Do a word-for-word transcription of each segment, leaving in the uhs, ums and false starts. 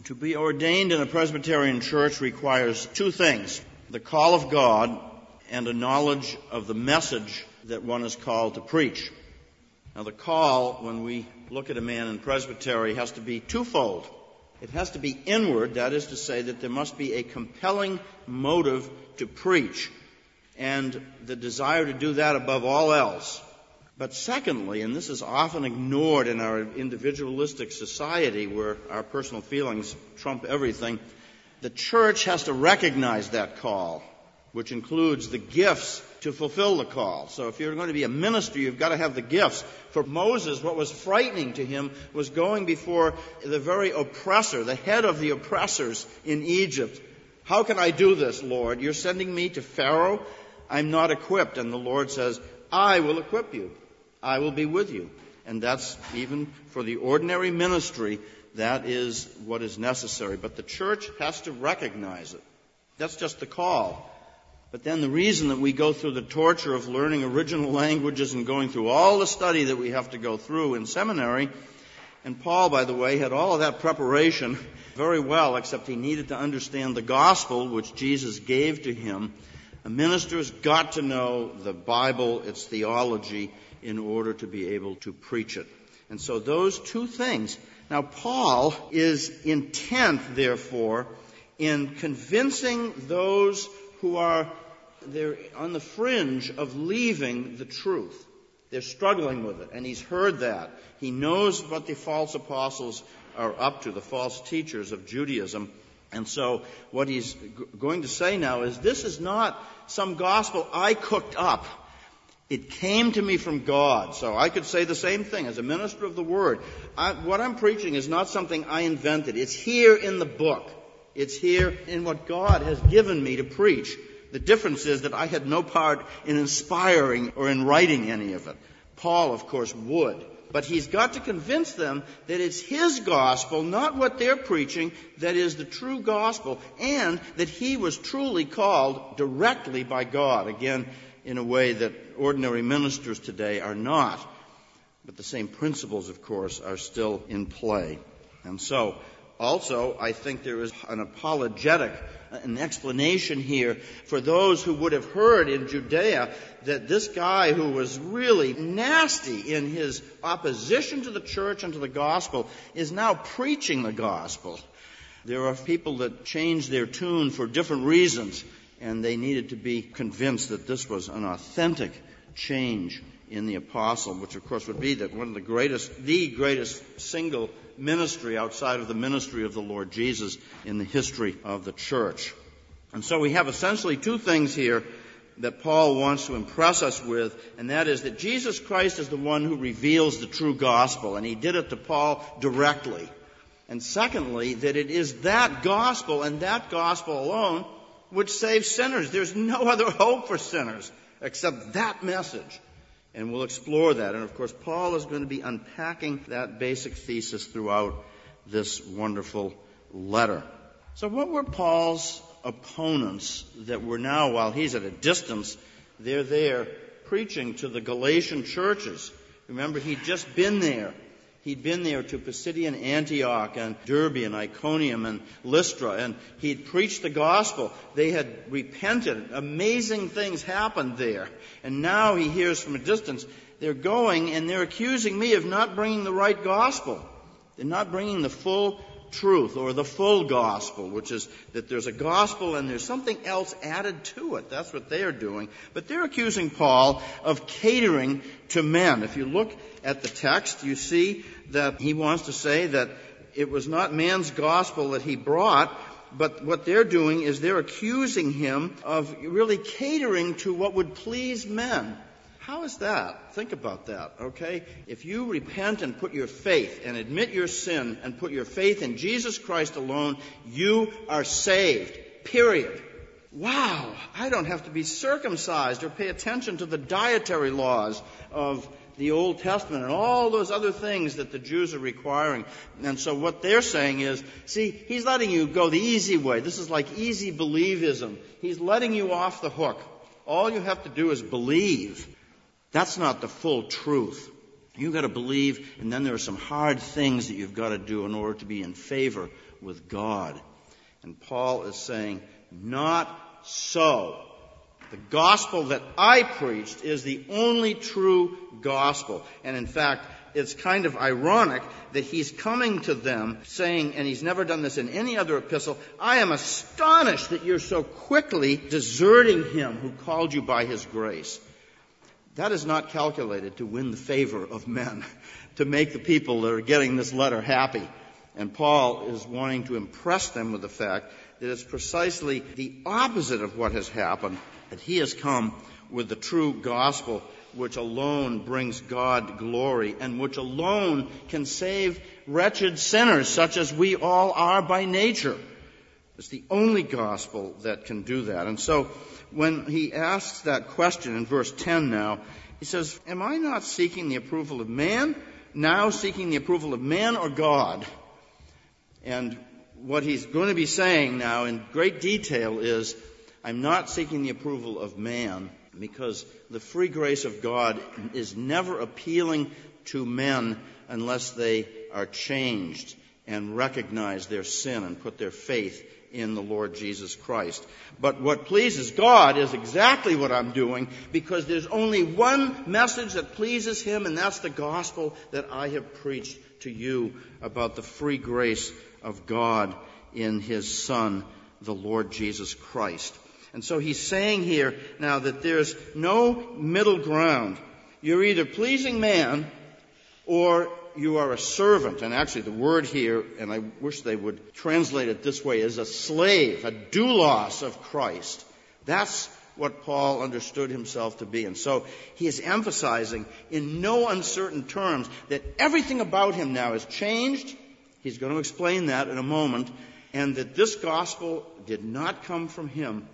To be ordained in a Presbyterian church requires two things: the call of God and a knowledge of the message that one is called to preach. Now, the call, when we look at a man in presbytery, has to be twofold. It has to be inward, that is to say that there must be a compelling motive to preach, and the desire to do that above all else. But secondly, and this is often ignored in our individualistic society where our personal feelings trump everything, the church has to recognize that call, which includes the gifts to fulfill the call. So if you're going to be a minister, you've got to have the gifts. For Moses, what was frightening to him was going before the very oppressor, the head of the oppressors in Egypt. How can I do this, Lord? You're sending me to Pharaoh? I'm not equipped. And the Lord says, I will equip you. I will be with you. And that's even for the ordinary ministry, that is what is necessary. But the church has to recognize it. That's just the call. But then the reason that we go through the torture of learning original languages and going through all the study that we have to go through in seminary, and Paul, by the way, had all of that preparation very well, except he needed to understand the gospel which Jesus gave to him. A minister's got to know the Bible, its theology, in order to be able to preach it. And so those two things. Now, Paul is intent, therefore, in convincing those who are they're on the fringe of leaving the truth. They're struggling with it, and he's heard that. He knows what the false apostles are up to, the false teachers of Judaism. And so what he's g- going to say now is, this is not some gospel I cooked up. It came to me from God. So I could say the same thing as a minister of the Word. I, what I'm preaching is not something I invented. It's here in the book. It's here in what God has given me to preach. The difference is that I had no part in inspiring or in writing any of it. Paul, of course, would. But he's got to convince them that it's his gospel, not what they're preaching, that is the true gospel, and that he was truly called directly by God. Again, in a way that ordinary ministers today are not. But the same principles, of course, are still in play. And so, also, I think there is an apologetic, an explanation here for those who would have heard in Judea that this guy who was really nasty in his opposition to the church and to the gospel is now preaching the gospel. There are people that change their tune for different reasons, and they needed to be convinced that this was an authentic change in the apostle, which of course would be that one of the greatest, the greatest single ministry outside of the ministry of the Lord Jesus in the history of the church. And so we have essentially two things here that Paul wants to impress us with, and that is that Jesus Christ is the one who reveals the true gospel, and he did it to Paul directly. And secondly, that it is that gospel and that gospel alone which saves sinners. There's no other hope for sinners except that message. And we'll explore that. And, of course, Paul is going to be unpacking that basic thesis throughout this wonderful letter. So what were Paul's opponents that were now, while he's at a distance, they're there preaching to the Galatian churches? Remember, he'd just been there. He'd been there to Pisidian Antioch and Derbe and Iconium and Lystra, and he'd preached the gospel. They had repented. Amazing things happened there. And now he hears from a distance, they're going and they're accusing me of not bringing the right gospel. They're not bringing the full truth or the full gospel, which is that there's a gospel and there's something else added to it. That's what they are doing. But they're accusing Paul of catering to men. If you look at the text, you see that he wants to say that it was not man's gospel that he brought, but what they're doing is they're accusing him of really catering to what would please men. How is that? Think about that, okay? If you repent and put your faith and admit your sin and put your faith in Jesus Christ alone, you are saved, period. Wow, I don't have to be circumcised or pay attention to the dietary laws of the Old Testament and all those other things that the Jews are requiring. And so what they're saying is, see, he's letting you go the easy way. This is like easy believism. He's letting you off the hook. All you have to do is believe. That's not the full truth. You've got to believe, and then there are some hard things that you've got to do in order to be in favor with God. And Paul is saying, not so. The gospel that I preached is the only true gospel. And in fact, it's kind of ironic that he's coming to them saying, and he's never done this in any other epistle, I am astonished that you're so quickly deserting him who called you by his grace. That is not calculated to win the favor of men, to make the people that are getting this letter happy. And Paul is wanting to impress them with the fact that it's precisely the opposite of what has happened, that he has come with the true gospel, which alone brings God glory and which alone can save wretched sinners such as we all are by nature. It's the only gospel that can do that. And so when he asks that question in verse ten now, he says, am I not seeking the approval of man? Now seeking the approval of man or God? And what he's going to be saying now in great detail is, I'm not seeking the approval of man, because the free grace of God is never appealing to men unless they are changed and recognize their sin and put their faith in the Lord Jesus Christ. But what pleases God is exactly what I'm doing, because there's only one message that pleases him, and that's the gospel that I have preached to you about the free grace of God in his Son, the Lord Jesus Christ. And so he's saying here now that there's no middle ground. You're either pleasing man or you are a servant. And actually the word here, and I wish they would translate it this way, is a slave, a doulos of Christ. That's what Paul understood himself to be. And so he is emphasizing in no uncertain terms that everything about him now has changed. He's going to explain that in a moment. And that this gospel did not come from him.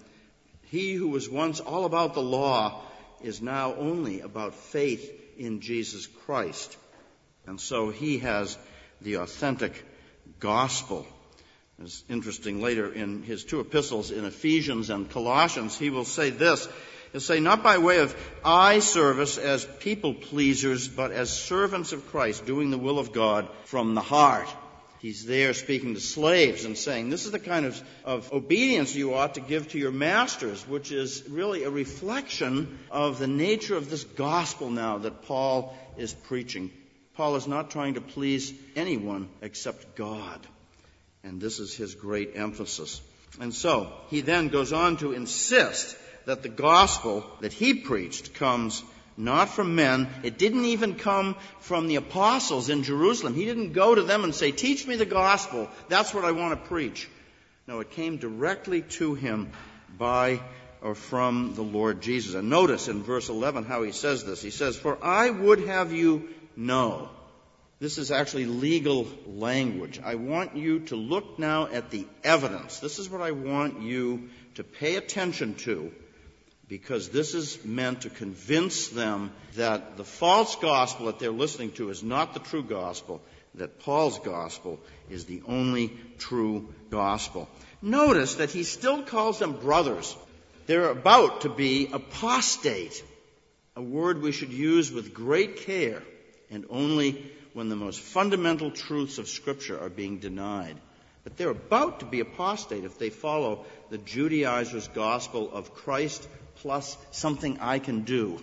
He who was once all about the law is now only about faith in Jesus Christ. And so he has the authentic gospel. It's interesting, later in his two epistles in Ephesians and Colossians, he will say this. He'll say, not by way of eye service as people pleasers, but as servants of Christ, doing the will of God from the heart. He's there speaking to slaves and saying, this is the kind of, of obedience you ought to give to your masters, which is really a reflection of the nature of this gospel now that Paul is preaching. Paul is not trying to please anyone except God. And this is his great emphasis. And so he then goes on to insist that the gospel that he preached comes not from men. It didn't even come from the apostles in Jerusalem. He didn't go to them and say, teach me the gospel. That's what I want to preach. No, it came directly to him by or from the Lord Jesus. And notice in verse eleven how he says this. He says, for I would have you know. This is actually legal language. I want you to look now at the evidence. This is what I want you to pay attention to, because this is meant to convince them that the false gospel that they're listening to is not the true gospel, that Paul's gospel is the only true gospel. Notice that he still calls them brothers. They're about to be apostate, a word we should use with great care, and only when the most fundamental truths of Scripture are being denied. But they're about to be apostate if they follow the Judaizers' gospel of Christ plus something I can do.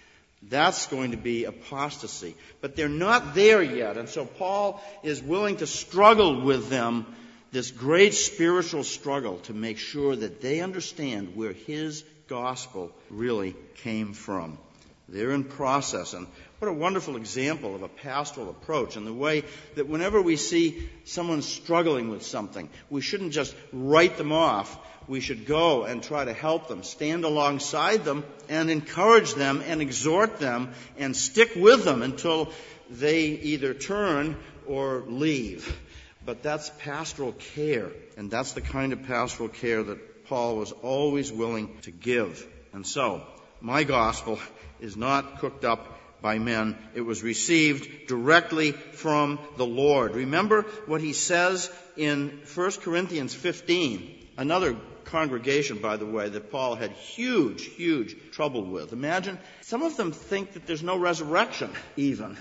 That's going to be apostasy. But they're not there yet. And so Paul is willing to struggle with them, this great spiritual struggle, to make sure that they understand where his gospel really came from. They're in process. And what a wonderful example of a pastoral approach, in the way that whenever we see someone struggling with something, we shouldn't just write them off. We should go and try to help them, stand alongside them, and encourage them and exhort them and stick with them until they either turn or leave. But that's pastoral care, and that's the kind of pastoral care that Paul was always willing to give. And so, my gospel is not cooked up by men. It was received directly from the Lord. Remember what he says in First Corinthians fifteen, another congregation, by the way, that Paul had huge, huge trouble with. Imagine, some of them think that there's no resurrection even.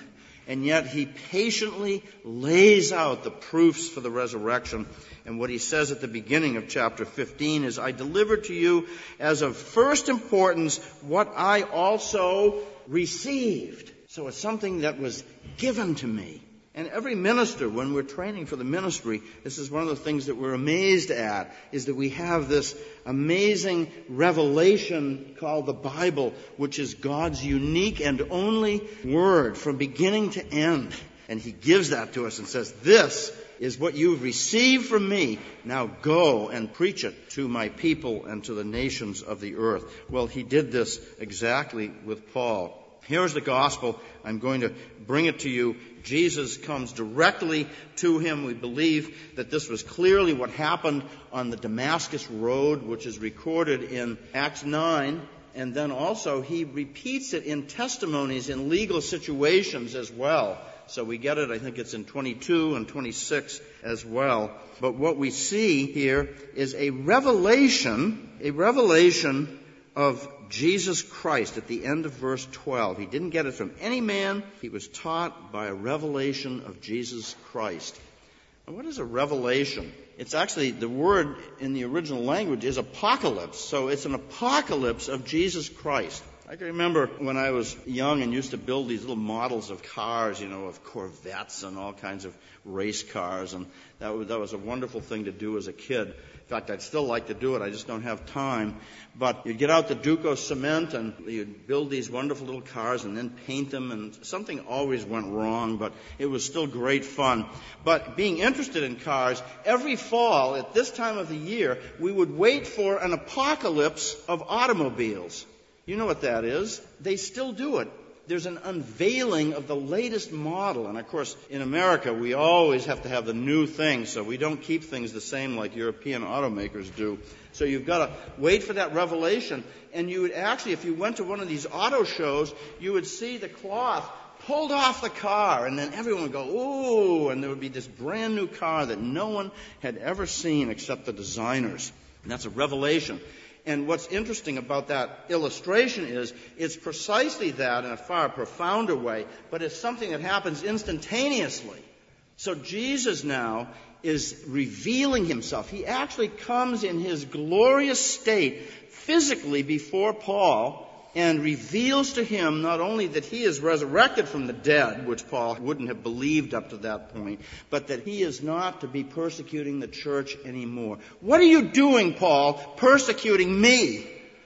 and yet he patiently lays out the proofs for the resurrection. And what he says at the beginning of chapter fifteen is, I delivered to you as of first importance what I also received. So it's something that was given to me. And every minister, when we're training for the ministry, this is one of the things that we're amazed at, is that we have this amazing revelation called the Bible, which is God's unique and only word from beginning to end. And he gives that to us and says, this is what you've received from me. Now go and preach it to my people and to the nations of the earth. Well, he did this exactly with Paul. Here's the gospel. I'm going to bring it to you. Jesus comes directly to him. We believe that this was clearly what happened on the Damascus Road, which is recorded in Acts nine. And then also he repeats it in testimonies in legal situations as well. So we get it, I think it's in twenty-two and twenty-six as well. But what we see here is a revelation, a revelation of Jesus Christ at the end of verse twelve. He didn't get it from any man. He was taught by a revelation of Jesus Christ. And what is a revelation? It's actually, the word in the original language is apocalypse. So it's an apocalypse of Jesus Christ. I can remember when I was young and used to build these little models of cars, you know, of Corvettes and all kinds of race cars. And that was, that was a wonderful thing to do as a kid. In fact, I'd still like to do it. I just don't have time. But you'd get out the Duco cement and you'd build these wonderful little cars and then paint them. And something always went wrong, but it was still great fun. But being interested in cars, every fall at this time of the year, we would wait for an apocalypse of automobiles. You know what that is. They still do it. There's an unveiling of the latest model. And, of course, in America, we always have to have the new thing, so we don't keep things the same like European automakers do. So you've got to wait for that revelation. And you would actually, if you went to one of these auto shows, you would see the cloth pulled off the car, and then everyone would go, ooh, and there would be this brand new car that no one had ever seen except the designers. And that's a revelation. And what's interesting about that illustration is it's precisely that in a far profounder way, but it's something that happens instantaneously. So Jesus now is revealing himself. He actually comes in his glorious state physically before Paul and reveals to him not only that he is resurrected from the dead, which Paul wouldn't have believed up to that point, but that he is not to be persecuting the church anymore. What are you doing, Paul, persecuting me?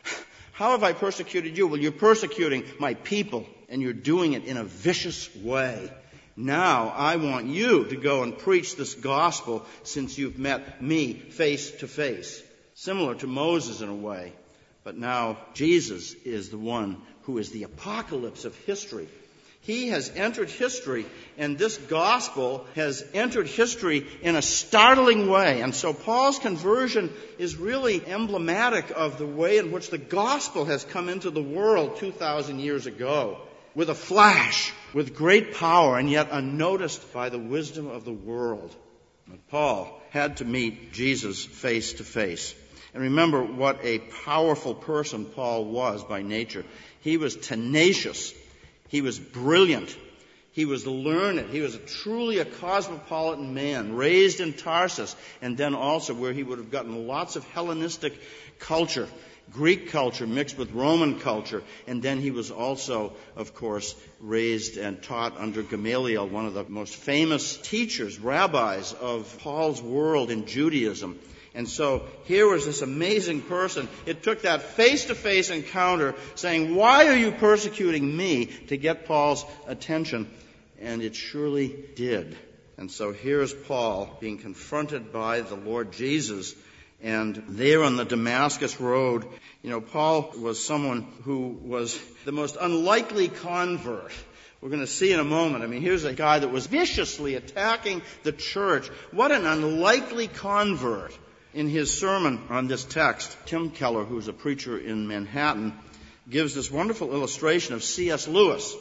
How have I persecuted you? Well, you're persecuting my people, and you're doing it in a vicious way. Now I want you to go and preach this gospel since you've met me face to face. Similar to Moses in a way. But now Jesus is the one who is the apocalypse of history. He has entered history, and this gospel has entered history in a startling way. And so Paul's conversion is really emblematic of the way in which the gospel has come into the world two thousand years ago. With a flash, with great power, and yet unnoticed by the wisdom of the world. But Paul had to meet Jesus face to face. And remember what a powerful person Paul was by nature. He was tenacious. He was brilliant. He was learned. He was a truly a cosmopolitan man, raised in Tarsus, and then also where he would have gotten lots of Hellenistic culture, Greek culture mixed with Roman culture. And then he was also, of course, raised and taught under Gamaliel, one of the most famous teachers, rabbis of Paul's world in Judaism. And so here was this amazing person. It took that face-to-face encounter saying, why are you persecuting me, to get Paul's attention? And it surely did. And so here's Paul being confronted by the Lord Jesus. And there on the Damascus Road, you know, Paul was someone who was the most unlikely convert. We're going to see in a moment. I mean, here's a guy that was viciously attacking the church. What an unlikely convert. In his sermon on this text, Tim Keller, who's a preacher in Manhattan, gives this wonderful illustration of C S Lewis.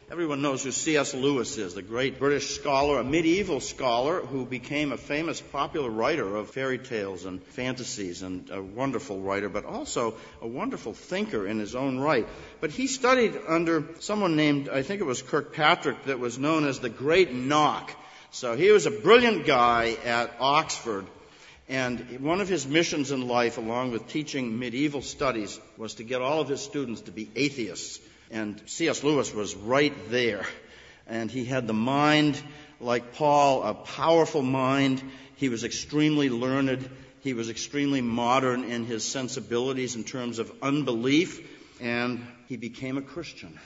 Everyone knows who C S Lewis is, the great British scholar, a medieval scholar who became a famous popular writer of fairy tales and fantasies, and a wonderful writer, but also a wonderful thinker in his own right. But he studied under someone named, I think it was Kirkpatrick, that was known as the Great Knock. So he was a brilliant guy at Oxford, and one of his missions in life, along with teaching medieval studies, was to get all of his students to be atheists. And C S Lewis was right there. And he had the mind, like Paul, a powerful mind. He was extremely learned. He was extremely modern in his sensibilities in terms of unbelief. And he became a Christian.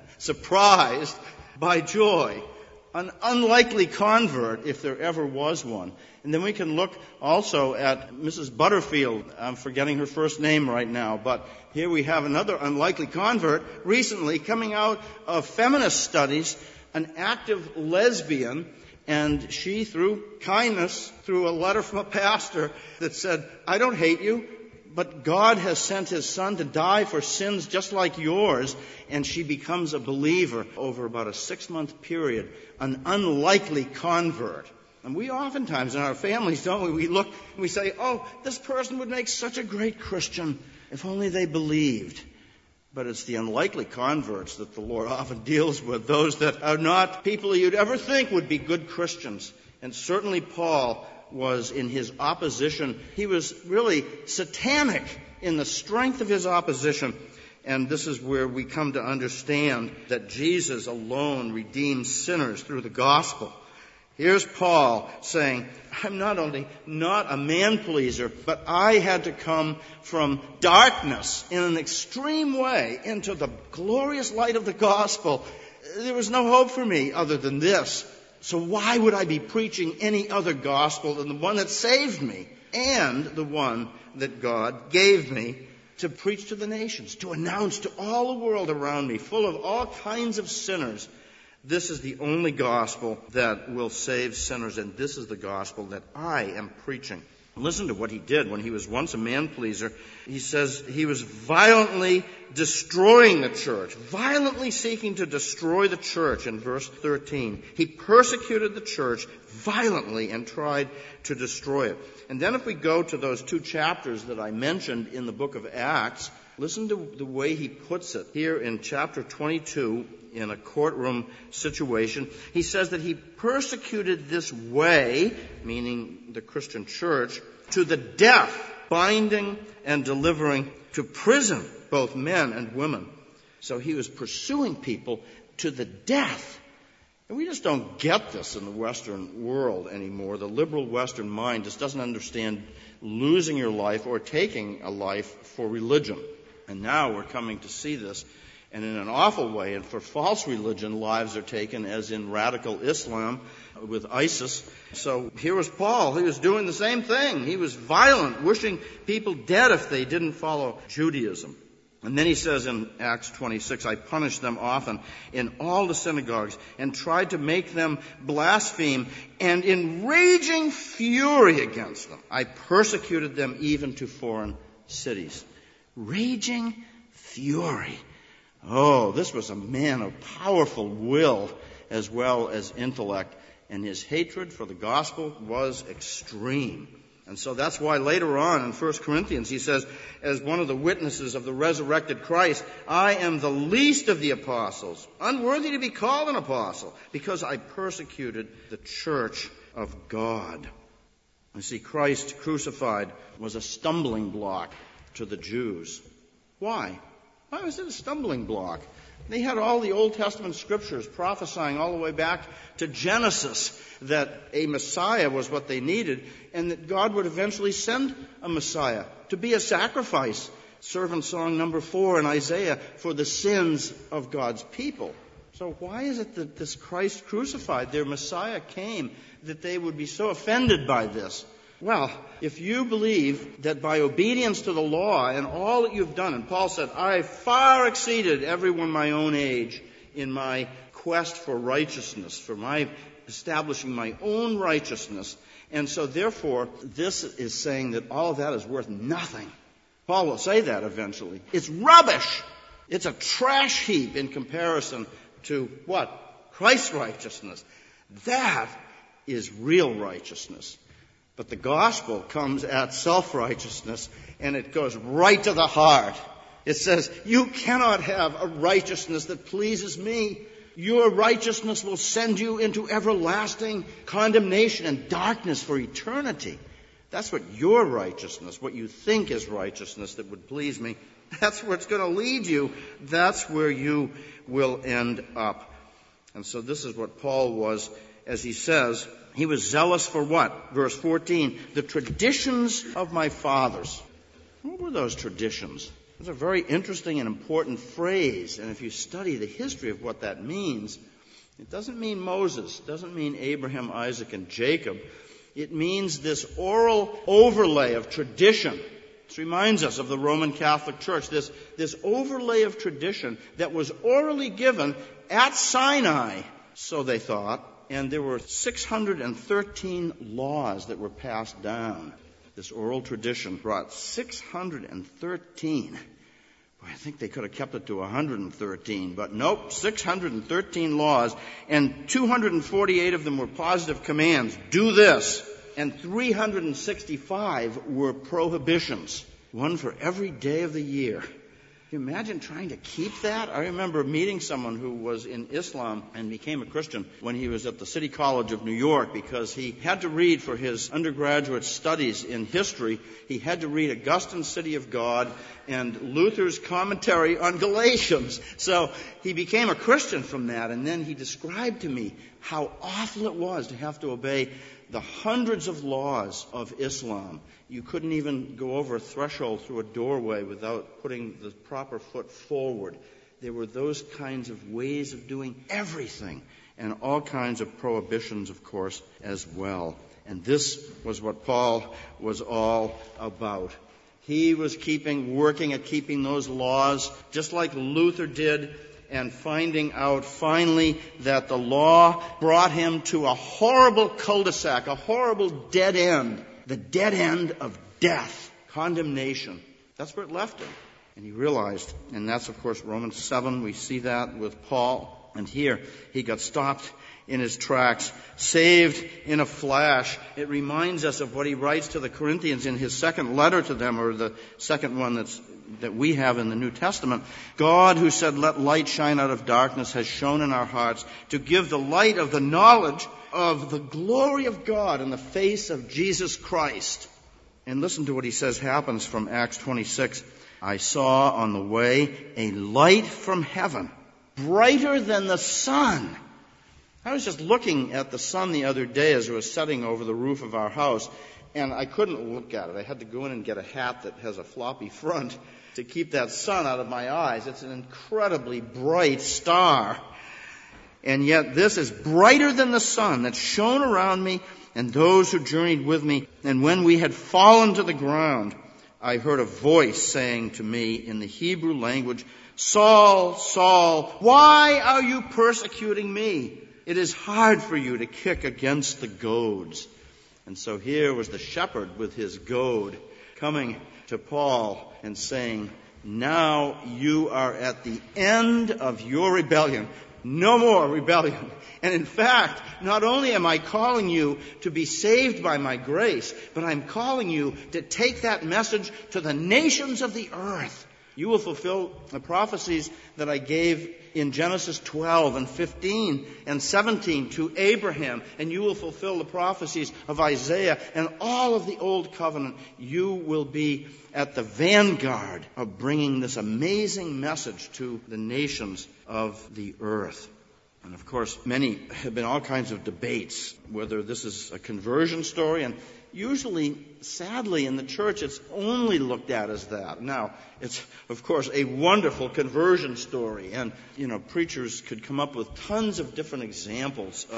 Surprised by joy. An unlikely convert, if there ever was one. And then we can look also at Missus Butterfield. I'm forgetting her first name right now, but here we have another unlikely convert recently coming out of feminist studies, an active lesbian, and she, through kindness, through a letter from a pastor that said, I don't hate you, but God has sent his son to die for sins just like yours, and she becomes a believer over about a six-month period, an unlikely convert. And we oftentimes in our families, don't we, we look and we say, oh, this person would make such a great Christian if only they believed. But it's the unlikely converts that the Lord often deals with, those that are not people you'd ever think would be good Christians. And certainly Paul was in his opposition. He was really satanic in the strength of his opposition. And this is where we come to understand that Jesus alone redeems sinners through the gospel. Here's Paul saying, I'm not only not a man-pleaser, but I had to come from darkness in an extreme way into the glorious light of the gospel. There was no hope for me other than this. So why would I be preaching any other gospel than the one that saved me and the one that God gave me to preach to the nations, to announce to all the world around me, full of all kinds of sinners? This is the only gospel that will save sinners, and this is the gospel that I am preaching. Listen to what he did when he was once a man-pleaser. He says he was violently destroying the church, violently seeking to destroy the church in verse thirteen. He persecuted the church violently and tried to destroy it. And then if we go to those two chapters that I mentioned in the book of Acts, listen to the way he puts it here in chapter twenty-two in a courtroom situation. He says that he persecuted this way, meaning the Christian church, to the death, binding and delivering to prison both men and women. So he was pursuing people to the death. And we just don't get this in the Western world anymore. The liberal Western mind just doesn't understand losing your life or taking a life for religion. And now we're coming to see this, and in an awful way. And for false religion, lives are taken, as in radical Islam with ISIS. So here was Paul. He was doing the same thing. He was violent, wishing people dead if they didn't follow Judaism. And then he says in Acts twenty-six, I punished them often in all the synagogues and tried to make them blaspheme, and in raging fury against them, I persecuted them even to foreign cities. Raging fury. Oh, this was a man of powerful will as well as intellect, and his hatred for the gospel was extreme. And so that's why later on in First Corinthians he says, as one of the witnesses of the resurrected Christ, I am the least of the apostles, unworthy to be called an apostle, because I persecuted the church of God. You see, Christ crucified was a stumbling block to the Jews. Why? Why was it a stumbling block? They had all the Old Testament scriptures prophesying all the way back to Genesis that a Messiah was what they needed, and that God would eventually send a Messiah to be a sacrifice. Servant song number four in Isaiah, for the sins of God's people. So why is it that this Christ crucified, their Messiah came, that they would be so offended by this? Well, if you believe that by obedience to the law and all that you've done, and Paul said, I far exceeded everyone my own age in my quest for righteousness, for my establishing my own righteousness. And so therefore, this is saying that all of that is worth nothing. Paul will say that eventually. It's rubbish. It's a trash heap in comparison to what? Christ's righteousness. That is real righteousness. But the gospel comes at self-righteousness, and it goes right to the heart. It says, you cannot have a righteousness that pleases me. Your righteousness will send you into everlasting condemnation and darkness for eternity. That's what your righteousness, what you think is righteousness that would please me, that's where it's going to lead you. That's where you will end up. And so this is what Paul was, as he says, he was zealous for what? Verse fourteen, the traditions of my fathers. What were those traditions? It's a very interesting and important phrase, and if you study the history of what that means, it doesn't mean Moses, it doesn't mean Abraham, Isaac, and Jacob. It means this oral overlay of tradition. This reminds us of the Roman Catholic Church, this, this overlay of tradition that was orally given at Sinai, so they thought, and there were six hundred thirteen laws that were passed down. This oral tradition brought six hundred thirteen. Boy, I think they could have kept it to one hundred thirteen, but nope, six hundred thirteen laws, and two hundred forty-eight of them were positive commands. Do this. And three hundred sixty-five were prohibitions, one for every day of the year. Can you imagine trying to keep that? I remember meeting someone who was in Islam and became a Christian when he was at the City College of New York because he had to read for his undergraduate studies in history. He had to read Augustine's City of God and Luther's commentary on Galatians. So he became a Christian from that, and then he described to me how awful it was to have to obey the hundreds of laws of Islam. You couldn't even go over a threshold through a doorway without putting the proper foot forward. There were those kinds of ways of doing everything, and all kinds of prohibitions, of course, as well. And this was what Paul was all about. He was keeping, working at keeping those laws, just like Luther did, and finding out finally that the law brought him to a horrible cul-de-sac, a horrible dead end, the dead end of death, condemnation. That's where it left him. And he realized, and that's of course Romans seven, we see that with Paul. And here he got stopped in his tracks, saved in a flash. It reminds us of what he writes to the Corinthians in his second letter to them, or the second one that's that we have in the New Testament. God, who said, let light shine out of darkness, has shone in our hearts to give the light of the knowledge of the glory of God in the face of Jesus Christ. And listen to what he says happens from Acts twenty-six. I saw on the way a light from heaven, brighter than the sun. I was just looking at the sun the other day as it was setting over the roof of our house, and I couldn't look at it. I had to go in and get a hat that has a floppy front to keep that sun out of my eyes. It's an incredibly bright star. And yet this is brighter than the sun that shone around me and those who journeyed with me. And when we had fallen to the ground, I heard a voice saying to me in the Hebrew language, Saul, Saul, why are you persecuting me? It is hard for you to kick against the goads. And so here was the shepherd with his goad coming to Paul and saying, now you are at the end of your rebellion. No more rebellion. And in fact, not only am I calling you to be saved by my grace, but I'm calling you to take that message to the nations of the earth. You will fulfill the prophecies that I gave in Genesis twelve and fifteen and seventeen to Abraham, and you will fulfill the prophecies of Isaiah and all of the Old Covenant. You will be at the vanguard of bringing this amazing message to the nations of the earth. And of course, many have been all kinds of debates, whether this is a conversion story, and usually, sadly, in the church, it's only looked at as that. Now, it's, of course, a wonderful conversion story, and, you know, preachers could come up with tons of different examples of,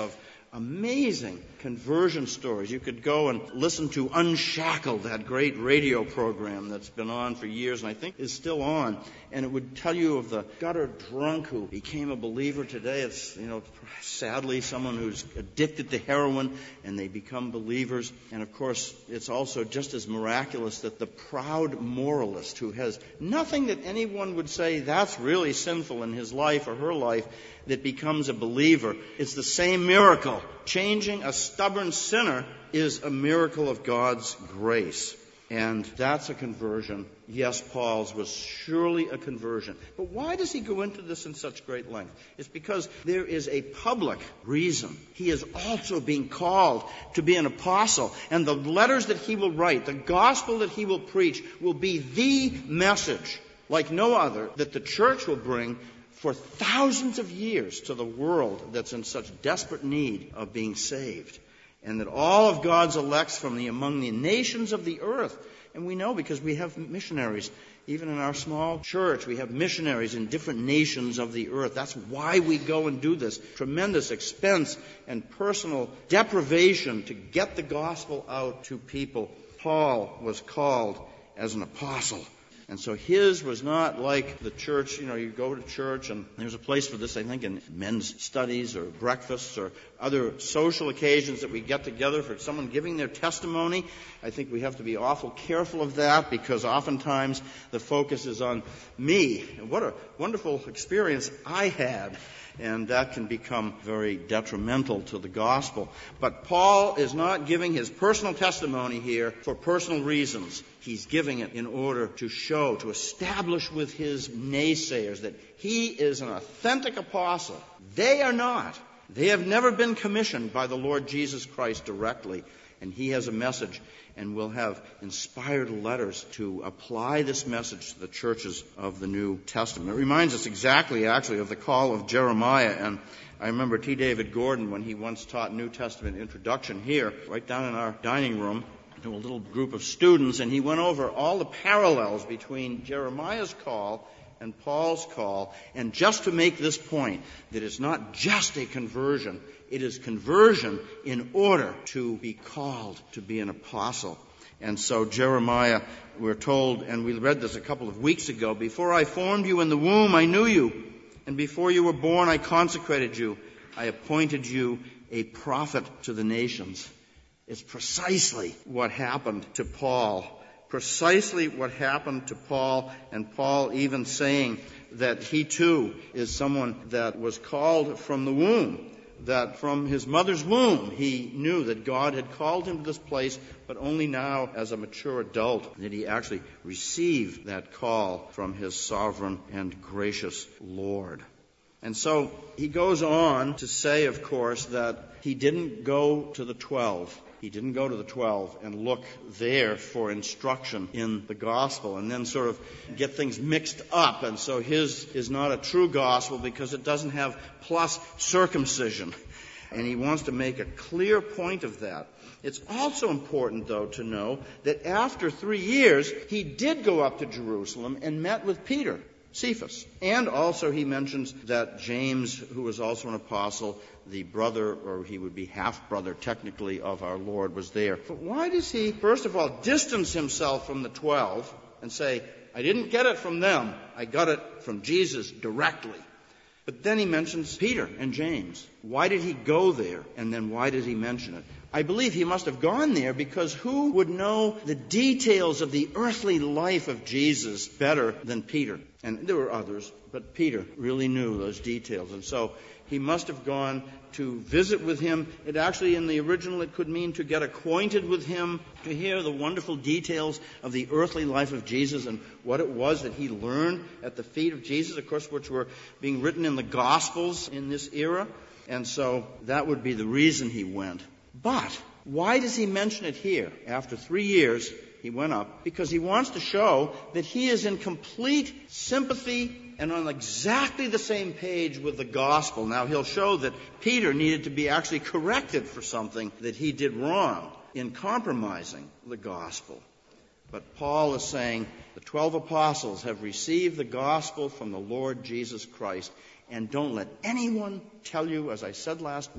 amazing conversion stories. You could go and listen to Unshackled, that great radio program that's been on for years and I think is still on. And it would tell you of the gutter drunk who became a believer today. It's, you know, sadly someone who's addicted to heroin and they become believers. And of course, it's also just as miraculous that the proud moralist who has nothing that anyone would say that's really sinful in his life or her life that becomes a believer. It's the same miracle. Changing a stubborn sinner is a miracle of God's grace. And that's a conversion. Yes, Paul's was surely a conversion. But why does he go into this in such great length? It's because there is a public reason. He is also being called to be an apostle. And the letters that he will write, the gospel that he will preach, will be the message, like no other, that the church will bring for thousands of years to the world that's in such desperate need of being saved. And that all of God's elects from the among the nations of the earth, and we know because we have missionaries, even in our small church, we have missionaries in different nations of the earth. That's why we go and do this. Tremendous expense and personal deprivation to get the gospel out to people. Paul was called as an apostle. And so his was not like the church, you know, you go to church and there's a place for this, I think, in men's studies or breakfasts or other social occasions that we get together for someone giving their testimony. I think we have to be awful careful of that because oftentimes the focus is on me. And what a wonderful experience I had. And that can become very detrimental to the gospel. But Paul is not giving his personal testimony here for personal reasons. He's giving it in order to show, to establish with his naysayers that he is an authentic apostle. They are not. They have never been commissioned by the Lord Jesus Christ directly. And he has a message and will have inspired letters to apply this message to the churches of the New Testament. It reminds us exactly, actually, of the call of Jeremiah. And I remember T. David Gordon, when he once taught New Testament introduction here, right down in our dining room, to a little group of students, and he went over all the parallels between Jeremiah's call and Paul's call, and just to make this point, that it's not just a conversion, it is conversion in order to be called to be an apostle. And so Jeremiah, we're told, and we read this a couple of weeks ago, before I formed you in the womb, I knew you, and before you were born, I consecrated you. I appointed you a prophet to the nations. It's precisely what happened to Paul. Precisely what happened to Paul, and Paul even saying that he too is someone that was called from the womb, that from his mother's womb he knew that God had called him to this place, but only now as a mature adult did he actually receive that call from his sovereign and gracious Lord. And so he goes on to say, of course, that he didn't go to the twelve. He didn't go to the twelve and look there for instruction in the gospel and then sort of get things mixed up. And so his is not a true gospel because it doesn't have plus circumcision. And he wants to make a clear point of that. It's also important, though, to know that after three years, he did go up to Jerusalem and met with Peter, Cephas. And also he mentions that James, who was also an apostle, the brother, or he would be half-brother technically, of our Lord, was there. But why does he, first of all, distance himself from the twelve and say, I didn't get it from them, I got it from Jesus directly? But then he mentions Peter and James. Why did he go there, and then why did he mention it? I believe he must have gone there because who would know the details of the earthly life of Jesus better than Peter? And there were others, but Peter really knew those details. And so he must have gone to visit with him. It actually, in the original, it could mean to get acquainted with him, to hear the wonderful details of the earthly life of Jesus and what it was that he learned at the feet of Jesus, of course, which were being written in the Gospels in this era. And so that would be the reason he went. But why does he mention it here? After three years, he went up because he wants to show that he is in complete sympathy and on exactly the same page with the gospel. Now, he'll show that Peter needed to be actually corrected for something that he did wrong in compromising the gospel. But Paul is saying the twelve apostles have received the gospel from the Lord Jesus Christ. And don't let anyone tell you, as I said last week,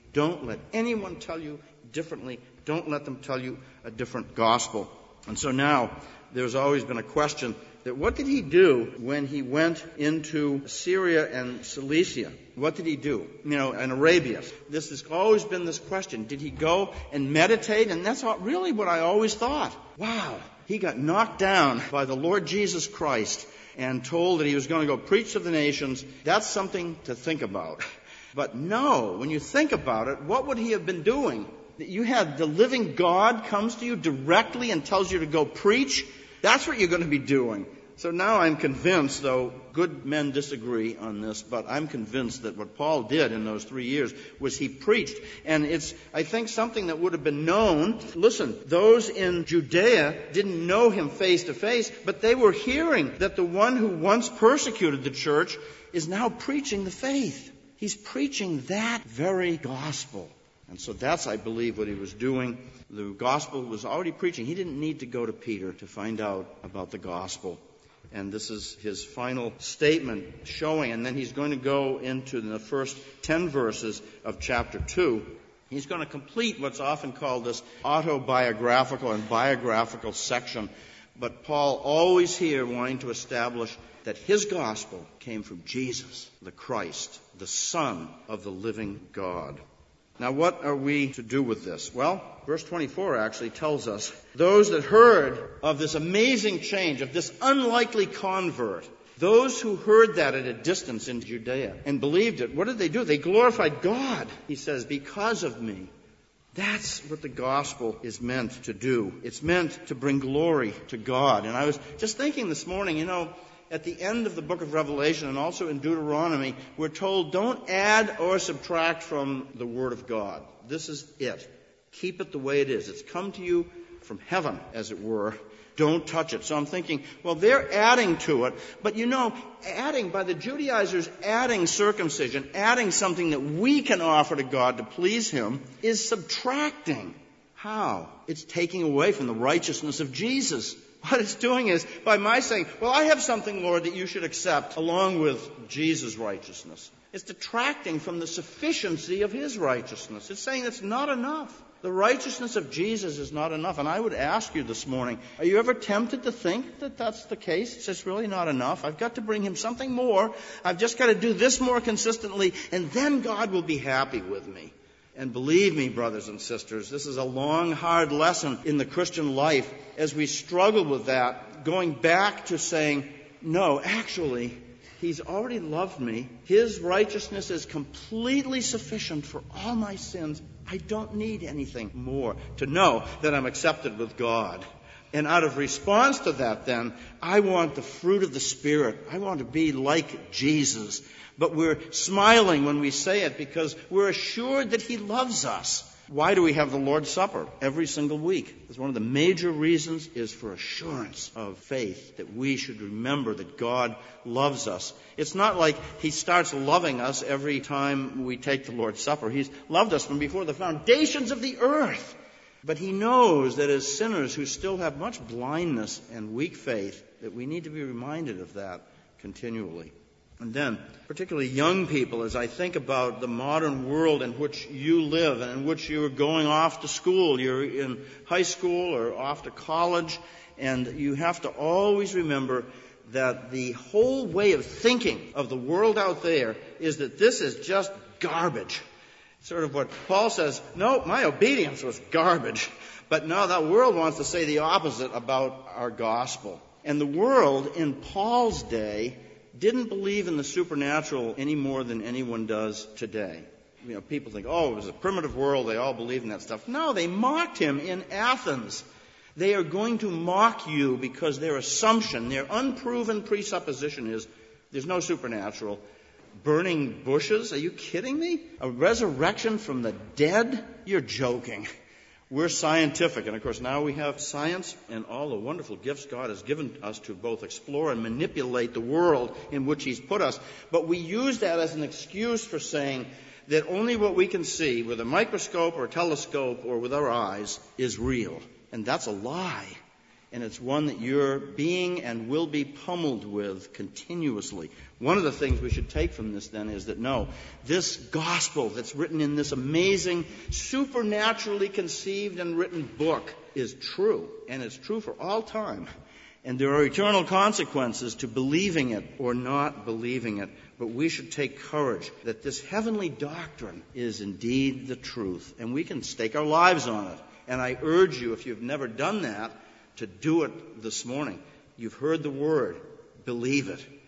Don't let anyone tell you differently. Don't let them tell you a different gospel. And so now there's always been a question that what did he do when he went into Syria and Cilicia? What did he do? You know, and Arabia. This has always been this question. Did he go and meditate? And that's really what I always thought. Wow, he got knocked down by the Lord Jesus Christ and told that he was going to go preach to the nations. That's something to think about. But no, when you think about it, what would he have been doing? You had the living God comes to you directly and tells you to go preach. That's what you're going to be doing. So now I'm convinced, though good men disagree on this, but I'm convinced that what Paul did in those three years was he preached. And it's, I think, something that would have been known. Listen, those in Judea didn't know him face to face, but they were hearing that the one who once persecuted the church is now preaching the faith. He's preaching that very gospel. And so that's, I believe, what he was doing. The gospel was already preaching. He didn't need to go to Peter to find out about the gospel. And this is his final statement showing, and then he's going to go into the first ten verses of chapter two. He's going to complete what's often called this autobiographical and biographical section. But Paul always here wanting to establish that his gospel came from Jesus, the Christ, the Son of the living God. Now, what are we to do with this? Well, verse twenty-four actually tells us, those that heard of this amazing change, of this unlikely convert, those who heard that at a distance in Judea and believed it, what did they do? They glorified God, he says, because of me. That's what the gospel is meant to do. It's meant to bring glory to God. And I was just thinking this morning, you know, at the end of the book of Revelation and also in Deuteronomy, we're told don't add or subtract from the Word of God. This is it. Keep it the way it is. It's come to you from heaven, as it were. Don't touch it. So I'm thinking, well, they're adding to it. But you know, adding, by the Judaizers, adding circumcision, adding something that we can offer to God to please Him, is subtracting. How? It's taking away from the righteousness of Jesus. What it's doing is, by my saying, well, I have something, Lord, that you should accept along with Jesus' righteousness. It's detracting from the sufficiency of His righteousness. It's saying it's not enough. The righteousness of Jesus is not enough. And I would ask you this morning, are you ever tempted to think that that's the case? It's just really not enough. I've got to bring Him something more. I've just got to do this more consistently, and then God will be happy with me. And believe me, brothers and sisters, this is a long, hard lesson in the Christian life as we struggle with that, going back to saying, no, actually, He's already loved me. His righteousness is completely sufficient for all my sins. I don't need anything more to know that I'm accepted with God. And out of response to that, then, I want the fruit of the Spirit. I want to be like Jesus. But we're smiling when we say it because we're assured that He loves us. Why do we have the Lord's Supper every single week? Because one of the major reasons is for assurance of faith, that we should remember that God loves us. It's not like He starts loving us every time we take the Lord's Supper. He's loved us from before the foundations of the earth. But He knows that as sinners who still have much blindness and weak faith, that we need to be reminded of that continually. And then, particularly young people, as I think about the modern world in which you live and in which you're going off to school, you're in high school or off to college, and you have to always remember that the whole way of thinking of the world out there is that this is just garbage. Sort of what Paul says, no, my obedience was garbage. But now that world wants to say the opposite about our gospel. And the world in Paul's day didn't believe in the supernatural any more than anyone does today. You know, people think, oh, it was a primitive world, they all believed in that stuff. No, they mocked him in Athens. They are going to mock you because their assumption, their unproven presupposition is there's no supernatural. Burning bushes? Are you kidding me? A resurrection from the dead? You're joking. We're scientific, and of course now we have science and all the wonderful gifts God has given us to both explore and manipulate the world in which He's put us. But we use that as an excuse for saying that only what we can see with a microscope or a telescope or with our eyes is real. And that's a lie. And it's one that you're being and will be pummeled with continuously. One of the things we should take from this, then, is that, no, this gospel that's written in this amazing, supernaturally conceived and written book is true, and it's true for all time. And there are eternal consequences to believing it or not believing it. But we should take courage that this heavenly doctrine is indeed the truth, and we can stake our lives on it. And I urge you, if you've never done that, to do it this morning. You've heard the word. Believe it.